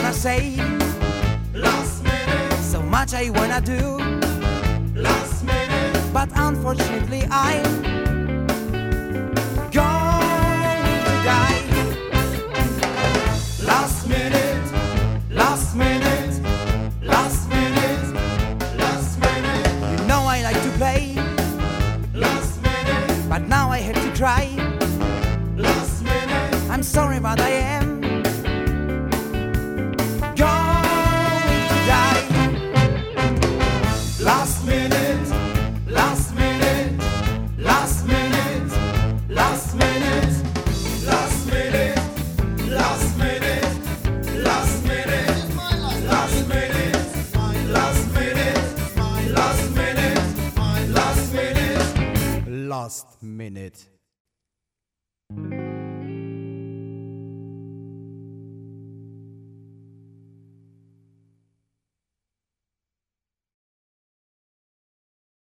wanna say. Last minute, So much I wanna do, last minute, but unfortunately I'm going to die. last minute, last minute, last minute, last minute, You know I like to play, last minute, but now I have to cry. last minute, I'm sorry, but I am going to die. last minute, last minute, last minute, last minute, last minute, last minute, last minute, last minute, last minute, last minute, last minute. Last minute.